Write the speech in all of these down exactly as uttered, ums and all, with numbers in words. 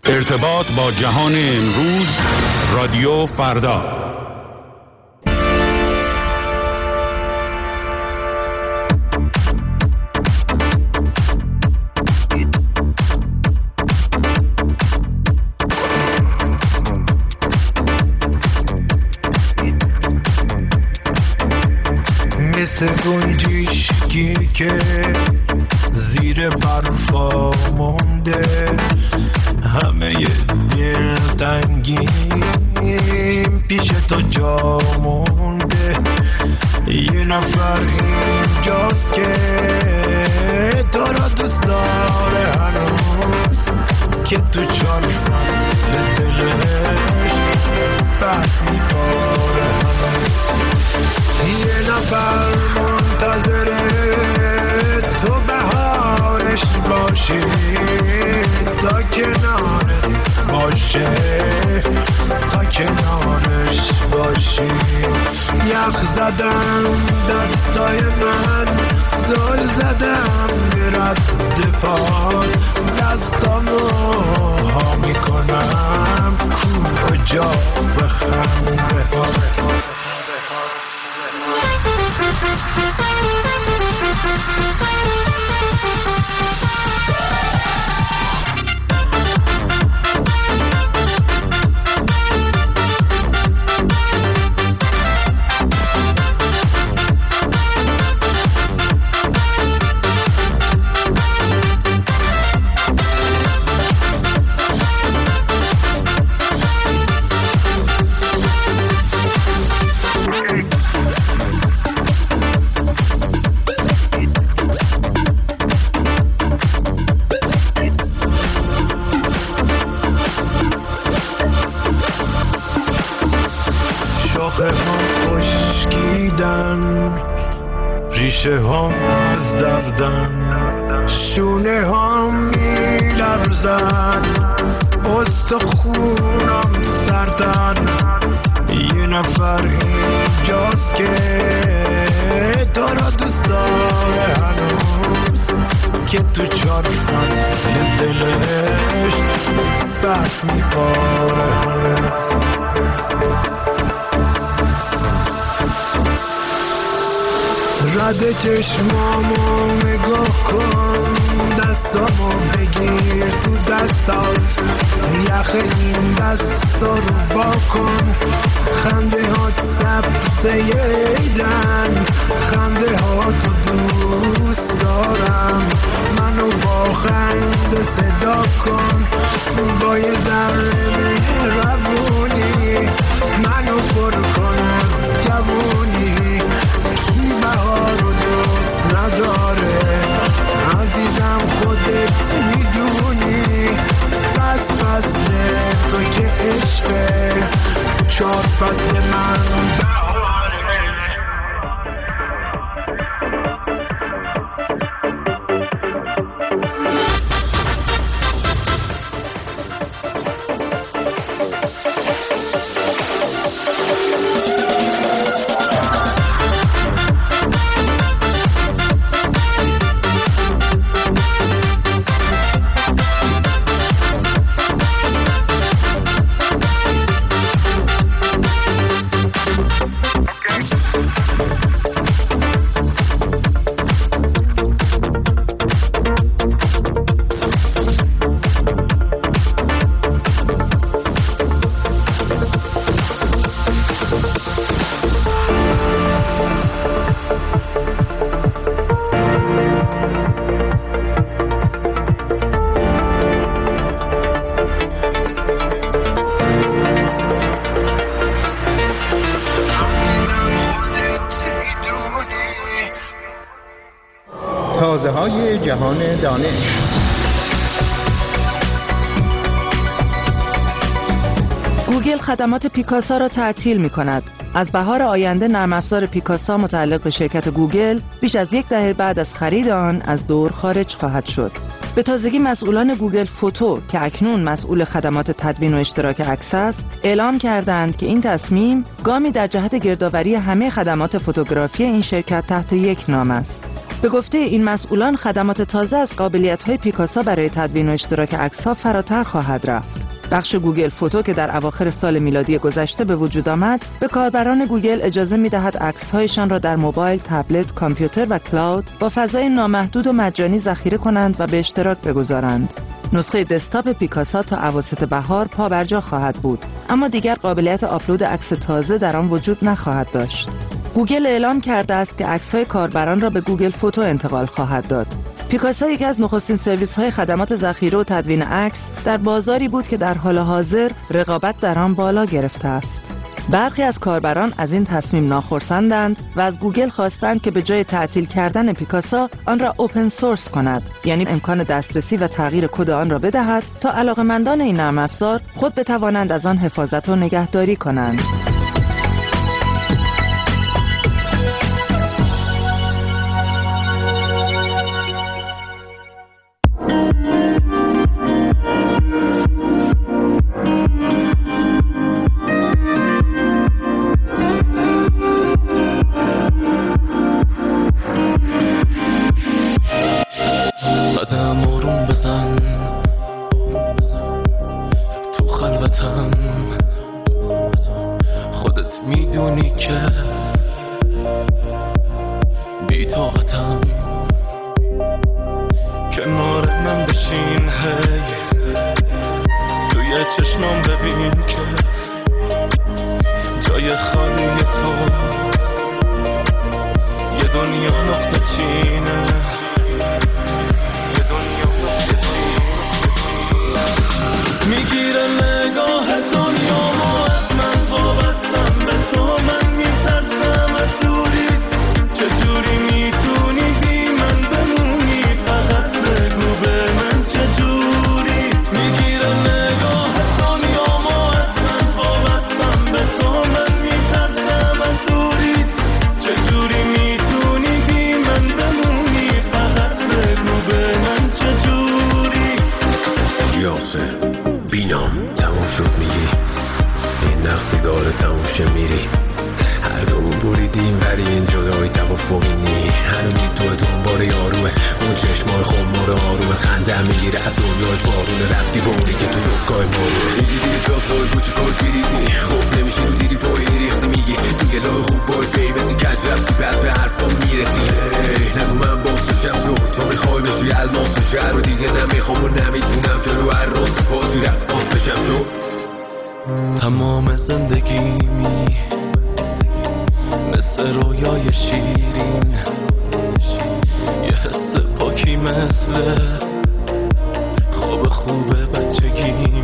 ارتباط با جهان امروز، رادیو فردا. مثل گنجشکی که زیر برفا مونده، همه دل تنگیم پیش تو جا مونده. یه نفر اینجاست که تو را دوست داره هنوز، که تو چار فصل دلش بس میباره هنوز. یه نفر منتظره تو بهارش باشی، تا کنارت باشه، تا کنارش باشی. یخ زدم دستای من، زل زدم به رد پا، دستامو ها میکنم کجا بخنده ها. ریشه هم از دردن، شونه هم میلرزن، استخونم سردن. یه نفر اینجاست که تو را دوست داره هنوز، که تو چار فصل دلش بس میباره هنوز. رد چشمامو نگاه کن، دستامو بگیر تو دستات، یخ این دستا رو با کن. خنده ها سبزه ایدن، خنده ها تو دوست دارم. منو با خنده صدا کن، با یه ذره مهربونی منو پر کن از جوونی. بهار رو دوست نداره عزیزم، خودت میدونی. پس فصل تو که عشقه، چار فصل من بهاره. تازه‌های جهان دانش. گوگل خدمات پیکاسا را تعطیل می‌کند. از بهار آینده نرم افزار پیکاسا متعلق به شرکت گوگل بیش از یک دهه بعد از خرید آن از دور خارج خواهد شد. به تازگی مسئولان گوگل فوتو که اکنون مسئول خدمات تدوین و اشتراک عکس است، اعلام کردند که این تصمیم گامی در جهت گردآوری همه خدمات فوتوگرافی این شرکت تحت یک نام است. به گفته این مسئولان خدمات تازه از قابلیت‌های پیکاسا برای تدوین و اشتراک عکس‌ها فراتر خواهد رفت. بخش گوگل فوتو که در اواخر سال میلادی گذشته به وجود آمد، به کاربران گوگل اجازه می‌دهد عکس‌هایشان را در موبایل، تبلت، کامپیوتر و کلاود با فضای نامحدود و مجانی ذخیره کنند و به اشتراک بگذارند. نسخه دسکتاپ پیکاسا تا اواسط بهار پا بر جا خواهد بود، اما دیگر قابلیت آپلود عکس تازه در آن وجود نخواهد داشت. گوگل اعلام کرده است که عکس‌های کاربران را به گوگل فوتو انتقال خواهد داد. پیکاسا یکی از نخستین سرویس‌های خدمات ذخیره و تدوین عکس در بازاری بود که در حال حاضر رقابت در آن بالا گرفته است. برخی از کاربران از این تصمیم ناخرسندند و از گوگل خواستند که به جای تعطیل کردن پیکاسا آن را اوپن سورس کند، یعنی امکان دسترسی و تغییر کد آن را بدهد تا علاقه‌مندان این نرم افزار خود بتوانند از آن حفاظت و نگهداری کنند. تمام زندگیمی مثل رویای شیرین، یه حس پاکی مثل خواب خوب بچگیمی،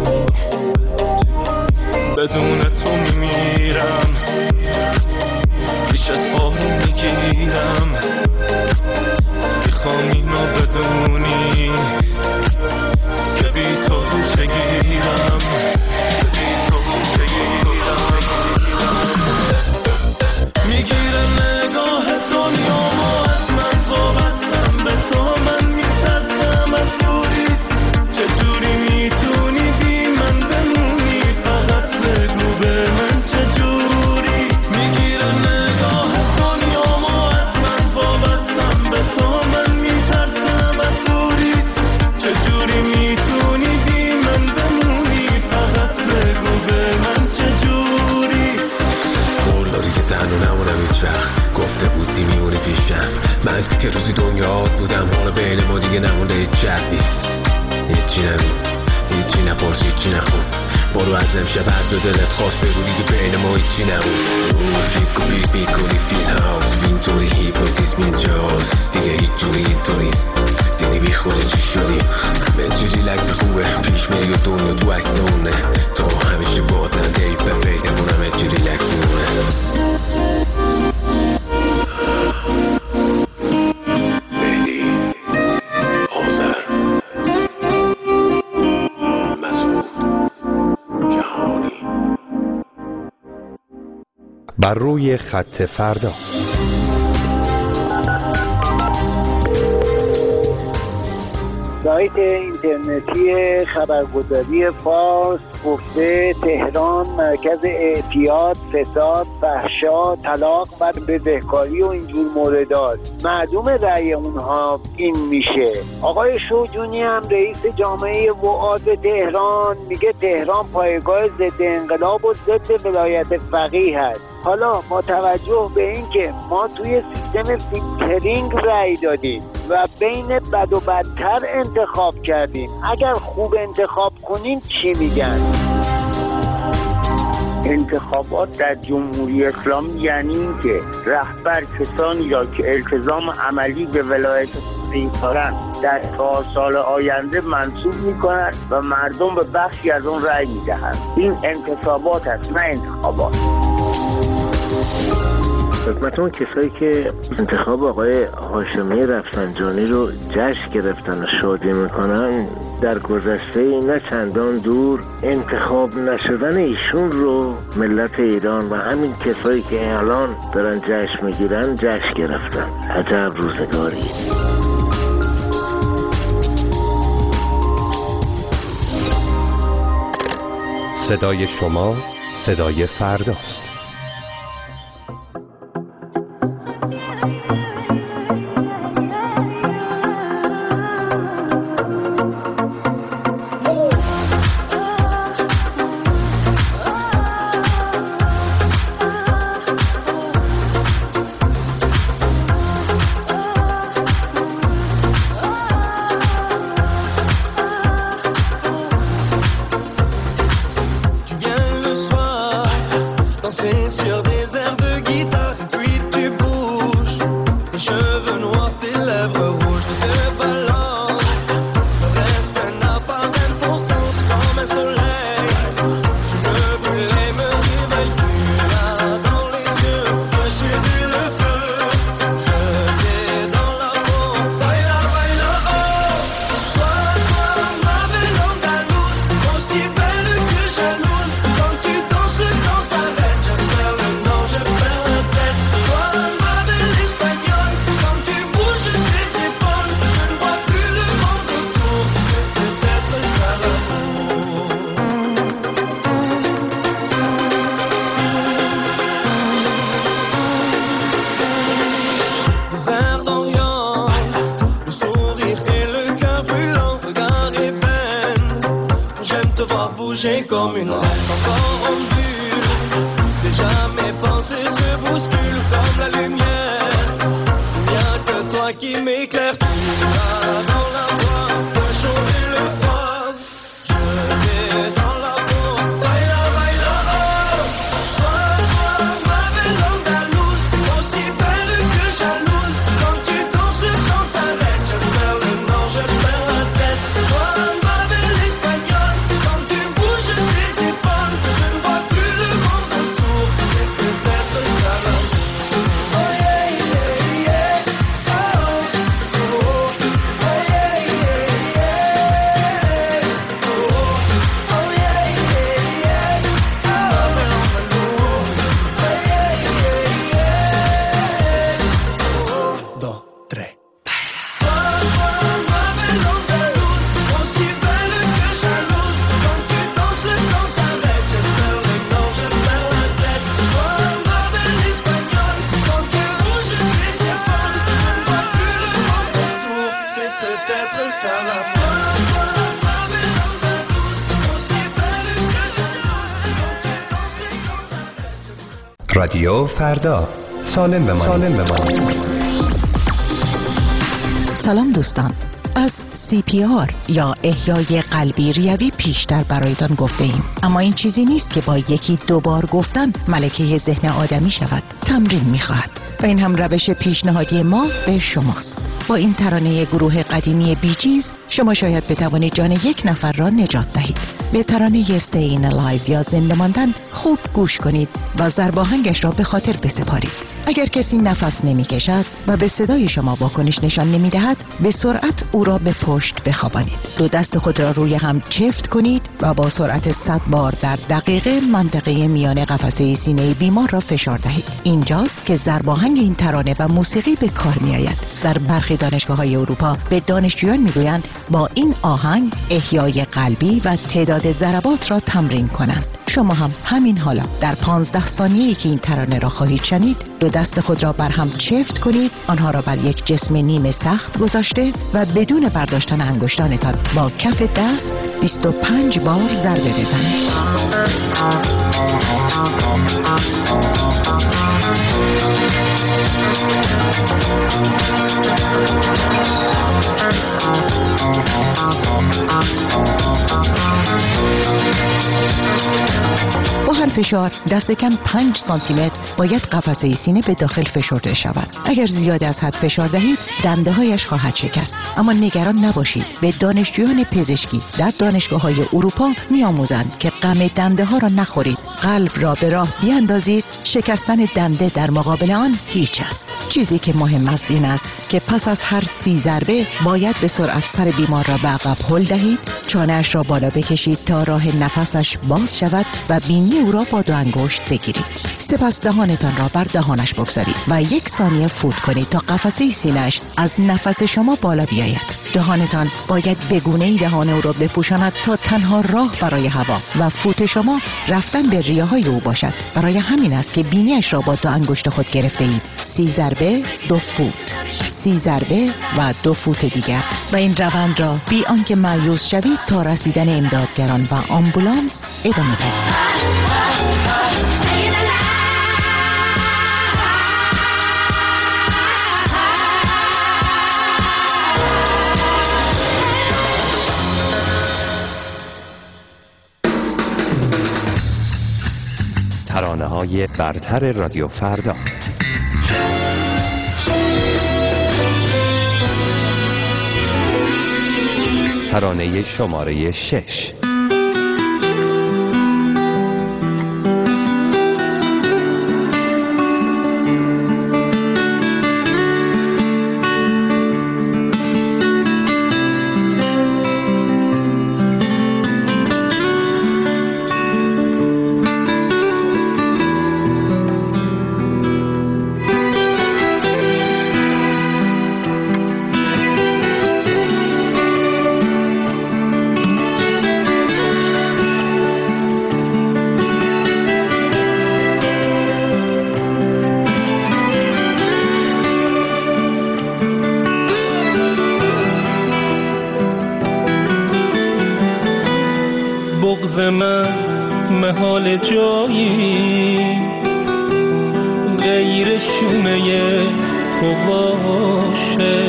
بدون تو میمیرم، پیشت آروم میگیرم، میخوام اینو بدونی که بی تو چگیرم. میگیره نگاه دنیامو از من، وابستم به تو، من میترسم از دوریت، چجوری میتونی بی من بمونی، فقط بگو به من چجوری. میگیره نگاه دنیامو از من، وابستم به تو، من میترسم از دوریت، چجوری میتونی بی من بمونی، فقط بگو به من چجوری. قول داری که تنها نمونم هیچ وقت، گفته بودی میمونی پیشم، من که روزی دنیات بودم، حالا بین ما دیگه نمونده هیچ جبیست. هیچی نگو، هیچی نپرس، هیچی نخون، برو از امشب هر جا دلت خواست بگو، دیگه بین ما هیچی نمون. فیکو بیگ میکنی فیل هاوس، اینطوری هیپنوتیزم اینجاست، دیگه هیچ جوری اینطوریست، دیدی بی خودی چی شدی، همه چی ریلکس خوبه، پیش میری و دنیا تو عکسونه، تو همیشه بازنده ای به فکرمون همه چی ریلکس مونه. مهدی آذر مسعود جهانی. بر روی خط فردا. سایت اینترنتی خبرگزاری فارس گفته تهران مرکز اعتیاد، فساد، فحشا، طلاق و بدهکاری و اینجور موردات. معلوم رأی اونها این میشه. آقای شوجونی هم رئیس جامعه وعاد تهران میگه تهران پایگاه ضد انقلاب و ضد ولایت فقیه هست. حالا با توجه به این که ما توی سیستم فیلترینگ رأی دادیم و بین بد و بدتر انتخاب کردیم، اگر خوب انتخاب کنیم چی میگن؟ انتخابات در جمهوری اسلامی یعنی این که رهبر کسانی را که التزام عملی به ولایت فقیه دارند در چهار سال آینده منصوب می‌کنند و مردم به بخشی از اون رأی می‌دهند. این انتخابات است، نه انتخابات. خدمتون کسایی که انتخاب آقای هاشمی رفسنجانی رو جشن گرفتن و شادی میکنن، در گذشته نه چندان دور انتخاب نشدن ایشون رو ملت ایران و همین کسایی که الان دارن جشن میگیرن جشن گرفتن. عجب روزگاری. صدای شما صدای فرداست. Comme une reine encore en vue, déjà mes pensées se bousculent comme la lumière. Il n'y a que toi qui m'éclaire, tu vas dans la voie pour changer le froid. Je vais dans la peau, baila, baila, oh. Toi, toi, ma belle andalouse, aussi belle que jalouse. Quand tu danses, le temps s'arrête, je perds le nord, je perds la tête. Toi, ma belle espagnole, quand tu bouges tes épaules, je ne vois plus le monde autour, c'est peut-être ça la vie. Oh yeah, yeah, yeah, oh, oh, oh, yeah, yeah, yeah, oh, oh, yeah, yeah, yeah, oh, ma belle andalouse, oh, yeah, yeah, yeah, oh, dos, tres. Toi, toi, ma belle andalouse, aussi belle que jalouse. Quand tu danses, le temps s'arrête, je perds le nord, je perds la tête. Toi, ma belle espagnole, quand tu bouges tes épaules, je ne vois plus le monde autour, c'est peut-être ça la vie. Toi, toi, ma belle andalouse, aussi belle que jalouse. Quand tu danses, le temps s'arrête, je perds. رادیو فردا، سالم بمانید. سالم بمانید. سلام دوستان، از سی پی آر یا احیای قلبی ریوی پیشتر برایتان گفته ایم، اما این چیزی نیست که با یکی دو بار گفتن ملکه ذهن آدمی شود. تمرین می‌خواهد و این هم روش پیشنهادی ما به شماست. با این ترانه گروه قدیمی بیجیز شما شاید بتوانید جان یک نفر را نجات دهید. به ترانه استین لایو یا زنده ماندن خوب گوش کنید و ضرباهنگش را به خاطر بسپارید. اگر کسی نفس نمی کشد و به صدای شما واکنش نشان نمی دهد، به سرعت او را به پشت بخوابانید. دو دست خود را روی هم چفت کنید و با سرعت صد بار در دقیقه منطقه میان قفسه سینه بیمار را فشار دهید. اینجاست که ضرباهنگ این ترانه و موسیقی به کار می آید. در برخی دانشگاه‌های اروپا به دانشجویان می گویند با این آهنگ احیای قلبی و تعداد ضربات را تمرین کنند. شما هم همین حالا در پانزده ثانیه‌ای که این ترانه را خواهید شنید، دو دست خود را بر هم چفت کنید، آنها را بر یک جسم نیمه سخت گذاشته و بدون برداشتن انگشتانتان با کف دست بیست و پنج بار ضربه بزنید. با هر فشار دست کم پنج سانتی متر باید قفسه سینه به داخل فشرده شود. اگر زیاد از حد فشار دهید دنده هایش خواهد شکست. اما نگران نباشید، به دانشجویان پزشکی در دانشگاه های اروپا می آموزند که غم دنده ها را نخورید، قلب را به راه بیاندازید. شکستن دنده در مقابل آن هیچ است. چیزی که مهم است این است که پس از هر سی ضربه باید به سرعت سر بیمار را به عقب هل دهید، چانه‌اش را بالا بکشید تا راه نفسش باز شود و بینی او را با دو انگشت بگیرید. سپس دهانتان را بر دهانش بگذارید و یک ثانیه فوت کنید تا قفسه سینه‌اش از نفس شما بالا بیاید. دهانتان باید به گونه‌ای دهان او را بپوشاند تا تنها راه برای هوا و فوت شما رفتن به ریه‌های او باشد. برای همین است که بینیش را با دو انگشت خود گرفته اید. سی ضربه دو فوت، سی ضربه و دو فوت دیگر و این روند را بی آنکه مایوس شوید تا رسیدن امدادگران و آمبولانس ادامه دهید. ترانه‌های برتر رادیو فردا. ترانه شماره شش. بغض من محال جایی غیر شونه تو باشه،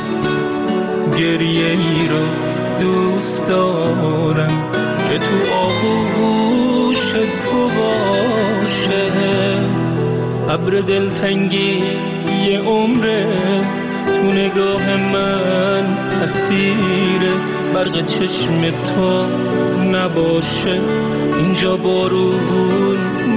گریه ای رو دوست دارم که تو آغوش تو باشه. ابر دلتنگی یه عمره تو نگاه من اسیره، برق چشم تو نباشه اینجا بارون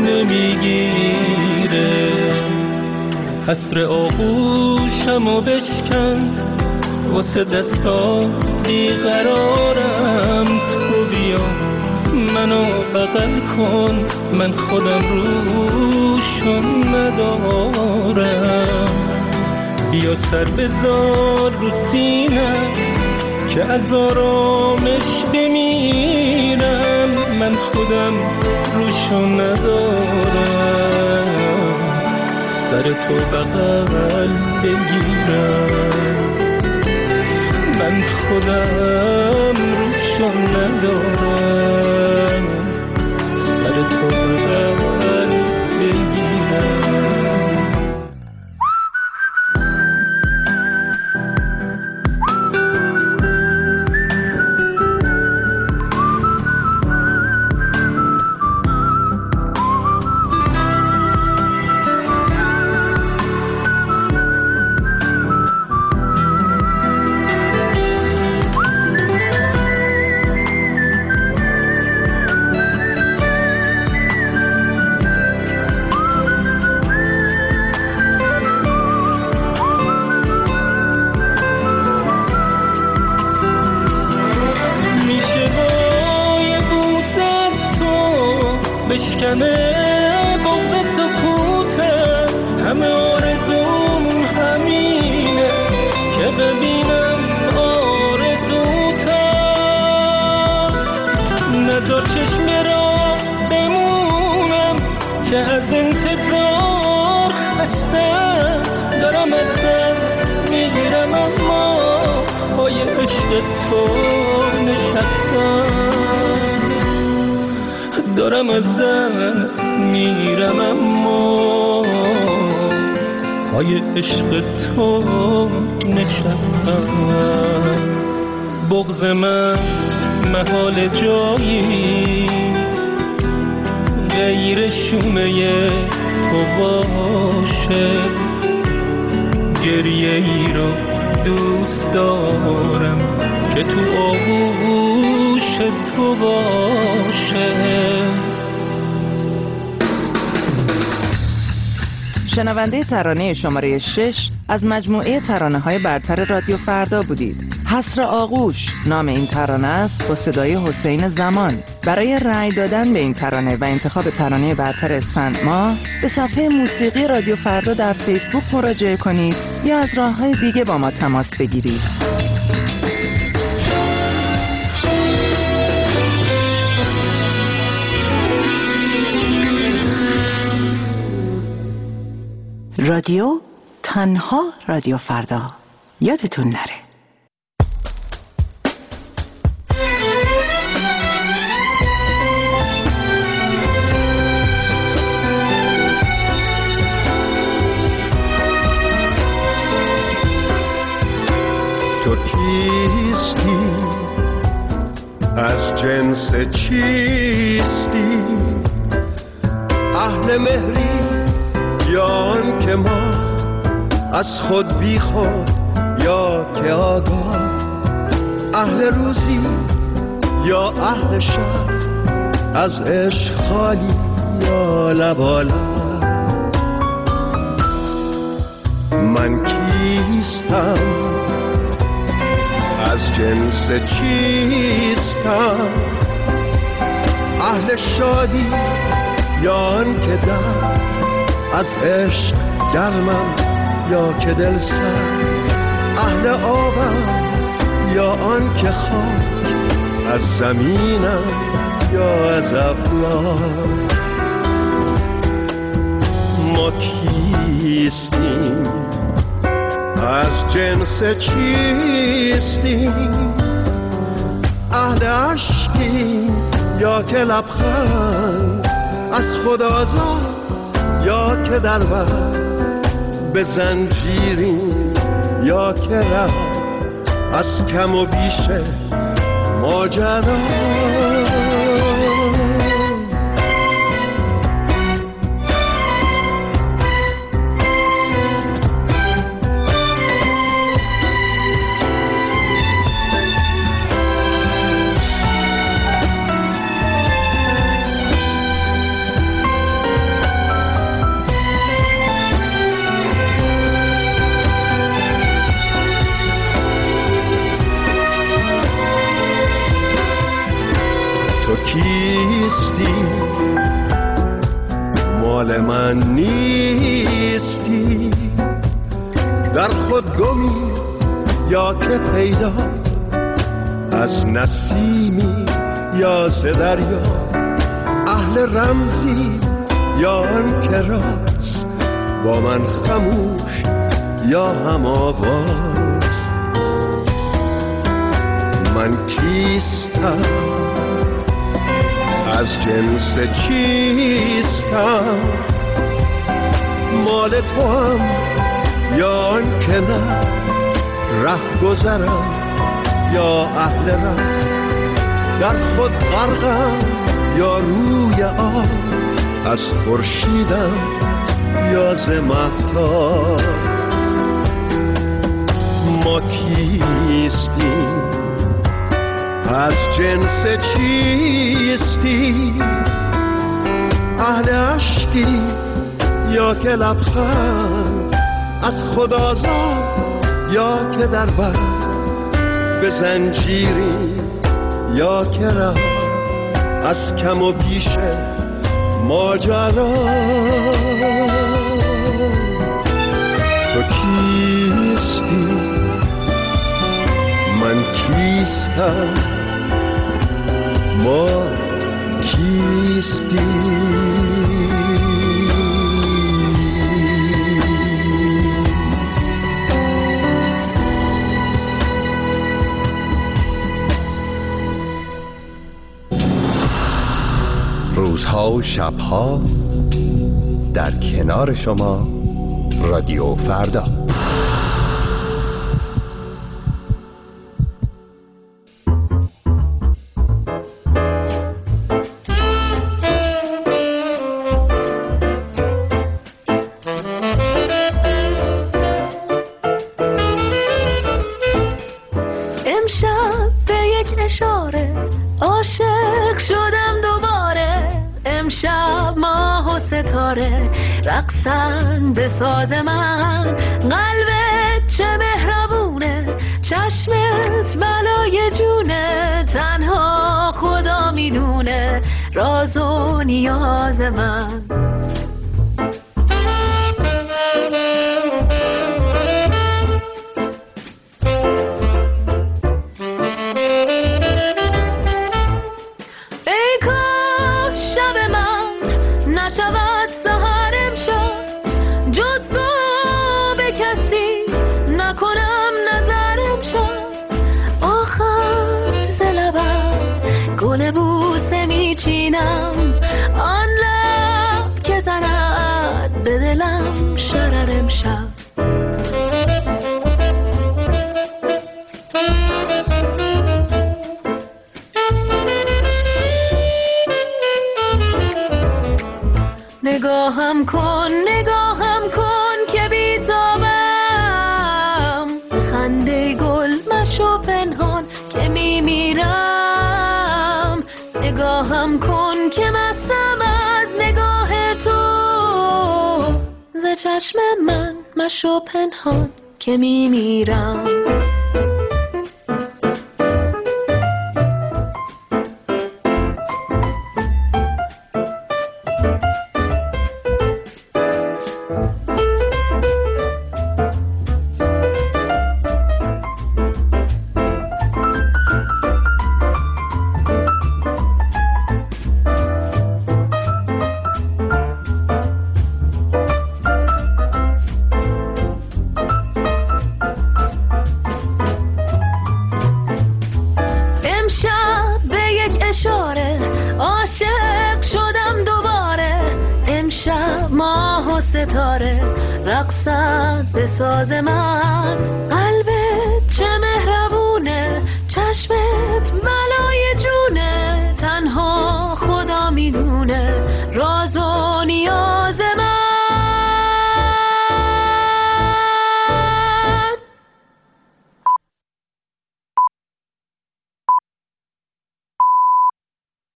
نمیگیره. حسر آغوشمو بشکن واسه دستا بیقرارم، تو بیا منو بغل کن من خودم روشون ندارم. بیا سر بذار رو سینه که از آرامش بمیرم، من خودم روشو ندارم. سر تو بغل بگیرم، من خودم روشو ندارم. سر تو بغل بگیرم. میشکنه بغض سکوته، همه آرزوم همینه که ببینم آرزوته. نذار چشم را بمونم که از انتظار خستم، دارم از دست میگیرم اما پای عشق تو نشستم. دارم از دست میرم اما پای عشق تو نشستم. بغض من محال جایی غیر شومه تو باشه، گریه ای رو دوست دارم که تو آغوش تو باشه. شنونده ترانه شماره شش از مجموعه ترانه های برتر رادیو فردا بودید. حسر آغوش نام این ترانه است با صدای حسین زمان. برای رأی دادن به این ترانه و انتخاب ترانه برتر اسفند ماه به صفحه موسیقی رادیو فردا در فیسبوک مراجعه کنید یا از راه‌های دیگه با ما تماس بگیرید. رادیو تنها رادیو فردا، یادتون نره. تو کیستی؟ از جنس چیستی؟ اهل مهری یا آن که ما از خود بی خود یا که آگاه؟ اهل روزی یا اهل شب؟ از عشق خالی یا لبالا؟ من کیستم؟ از جنس چیستم؟ اهل شادی یا آن که در از عشق گرمم یا که دل سر؟ اهل آبم یا آن که خاک از زمینم یا از افلاک؟ ما کیستیم؟ از جنس چیستیم؟ اهل عشقیم یا که لبخند از خود آزاد یا که در بر به زنجیریم یا که ره از کم و بیش ماجرا؟ کیستی؟ مال من نیستی؟ در خود گمی یا که پیدا؟ از نسیمی یا ز دریا؟ اهل رمزی یا آن که راست با من خموش یا هم آواز؟ من کیستم؟ از جنس چیستم؟ مال تو هم یا آن که نه؟ ره گذرم یا اهل ره؟ در خود غرقم یا روی آب؟ از خورشیدم یا ز مهتاب؟ ما کیستیم؟ از جنس چیستی؟ اهل عشقی یا که لبخند از خود آزاد یا که در بر به زنجیری یا که ره از کم و بیش ماجرا تو کیستی من کیستم ما کیستی روزها و شبها در کنار شما رادیو فردا. امشب به یک اشاره عاشق شدم دوباره. امشب ماه و ستاره رقصن به ساز من. قلبت چه مهربونه چشمت بلای جونه. تنها خدا میدونه راز و نیاز من. آن لب که زند به دلم شرر امشب. نگاهم کن نگاهم کن که بیتابم. خنده گل مشو پنهان که میمیرم. نگاهم کن که مستم از نگاه تو. ز چشم من مشو پنهان که میمیرم. رقصت به ساز من. قلبت چه مهربونه چشمت ملا